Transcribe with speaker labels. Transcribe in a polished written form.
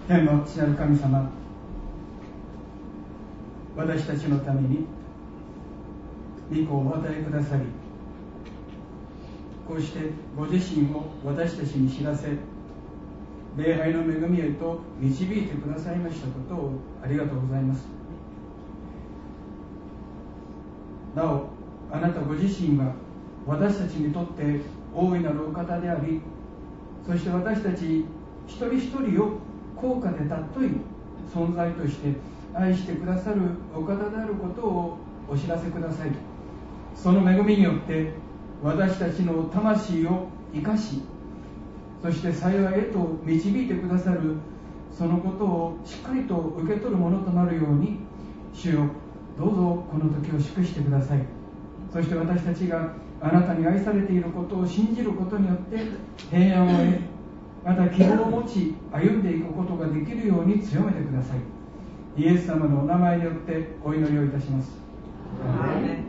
Speaker 1: 天の父なる神様、私たちのために御子をお与えくださり、こうしてご自身を私たちに知らせ、礼拝の恵みへと導いてくださいましたことをありがとうございます。なお、あなたご自身は私たちにとって大いなるお方であり、そして私たち一人一人を高価で尊い存在として愛してくださるお方であることをお知らせください。その恵みによって私たちの魂を生かし、そして幸いへと導いてくださるそのことをしっかりと受け取るものとなるように、主よ、どうぞこの時を祝してください。そして私たちがあなたに愛されていることを信じることによって平安を得、また希望を持ち歩んでいくことができるように強めてください。イエス様のお名前によってお祈りをいたします。アーメン。